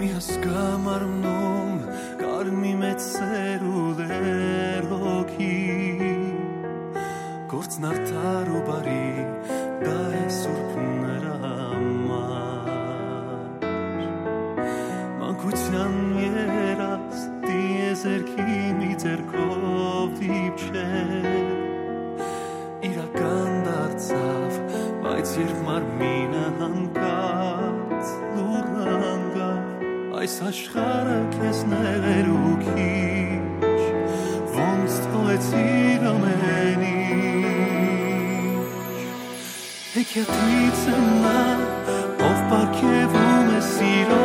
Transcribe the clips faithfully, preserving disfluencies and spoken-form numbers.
Միաս կամարնում կարմի մեծ սերուլ էր հոգի Գործն արդար ու բարի դա է սուրբ նրա համար Մանկության երաս դիեզերքի մի ձերքով դիպչել Իրական դարձավ, բայց երբ մարմինը հանկած լուռ անգավ Այս աշխարհը քեզ ներ ու քիչ Ոնց թողեցիր ամեն ինչ Հեքիաթից եմ նա, ով պարգևում է սիրո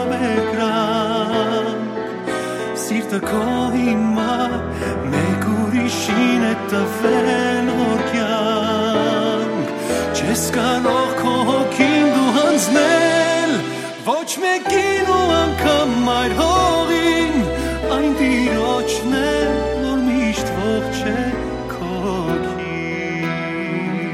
մեկրանք Սիրտը քո հիմա, մեկ ուրիշին է տվել նոր կյանք Չես կարող քո հոգին դու հանձնել Ոչ մեկին ու անգամ այր հողին Այն տիրոջն է, որ միշտ ողջ է քո հոգին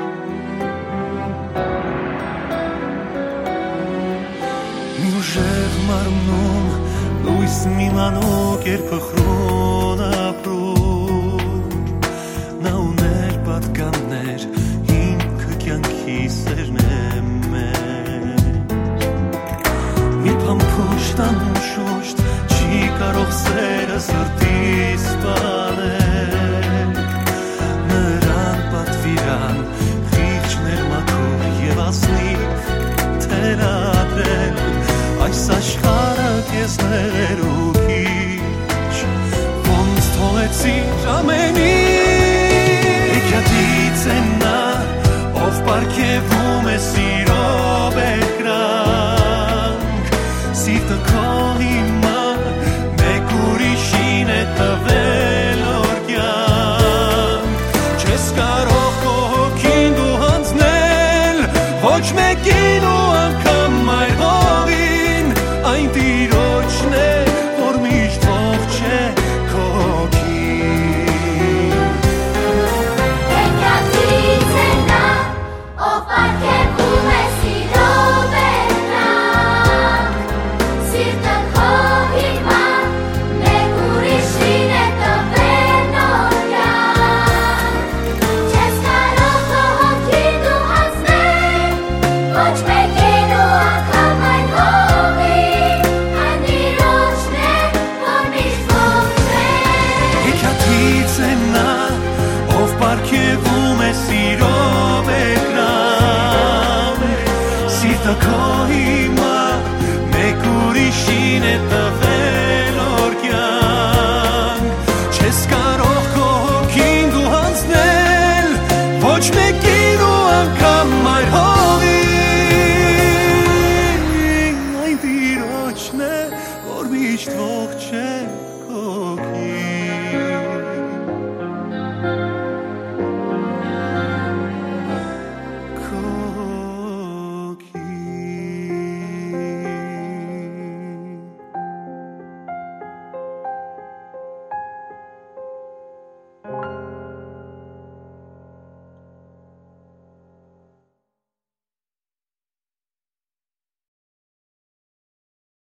Մի ուժեղ մարմնում լույս մի մանուկ էր փխրուն ապրում Նա ուներ պատկաններ ինքը կյանքի սերն է մեր Մի փամփուշտ անշուշտ չի կարող սերը սրտիս սպանել Նրան պատվիրան խիղճներ մաքուր և ազնիվ թելադրել Այս աշխարհը քեզ ներ ու քիչ Ոնց թողեցիր ամեն ինչ Հեքիաթից է նա, ով պարգևում է սիրո բեկրանք Սիրտը քո